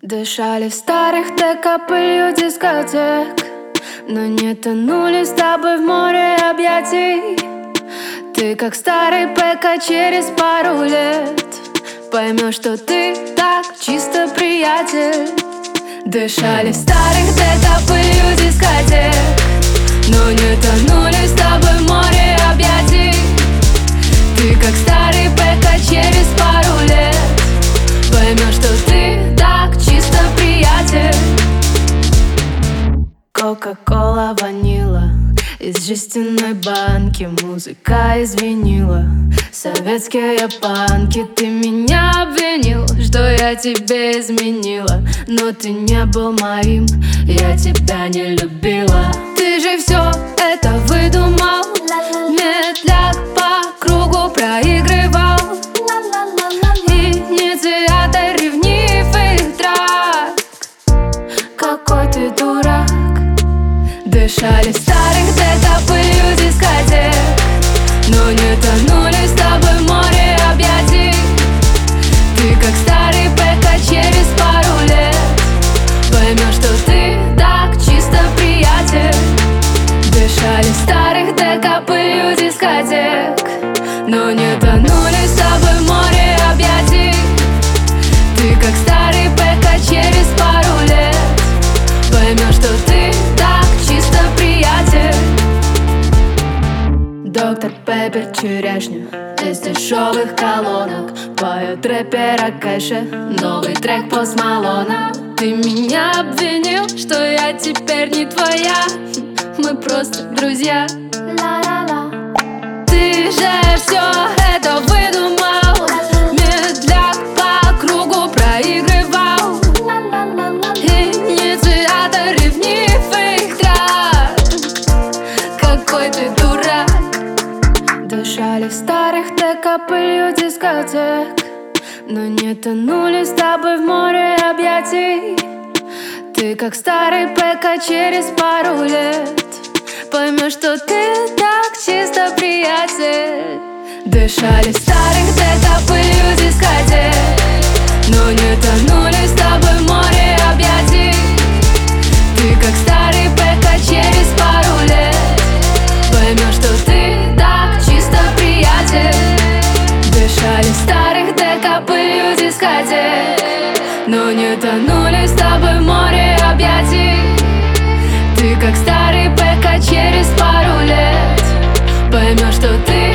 Дышали в старых ТК пылью дискотек, но не тонули с тобой в море объятий. Ты как старый ПК через пару лет поймешь, что ты так чисто приятель. Дышали в старых ТК пылью дискотек, но не тонули с тобой в море объятий. Ты как старый ПК через пару лет поймешь, что ты так чисто приятель. Кока-кола, ванила из жестяной банки, музыка из винила, советские панки. Ты меня обвинил, что я тебе изменила, но ты не был моим, я тебя не любила. Ты же все это выдумал, медляк по кругу проигрывал, инициатор ревнивых драк. Какой ты дурак. Дышали в старых ТК пылью дискотек, но не тонули с тобой в море объятий. Ты как старый ПК через пару лет поймешь, что ты так чисто приятель. Дышали в старых ТК пылью дискотек, но не тонули с тобой в море объятий. Ты как старый ПК через пару лет поймешь, что ты так чисто приятель. Доктор Пеппер, черешня из дешевых колонок, поет рэпера Кэша новый трек Пост Малона. Ты меня обвинил, что я теперь не твоя, мы просто друзья. Ты же все это выдумал, медляк по кругу проигрывал, инициатор ревнивых драк. Какой ты дурак. Дышали в старых ТК пылью дискотек, но не тонули с тобой в море объятий. Ты как старый ПК через пару лет поймешь, что ты так чисто приятель. Дышали в старых ТК пылью дискотек, но не тонули с тобой в море объятий. Ты как старый ПК через пару лет поймешь, что ты так чисто приятель. Дышали в старых ТК пылью дискотек, но не тонули с тобой в море объятий. Ты как старый ПК через пару лет поймешь, что ты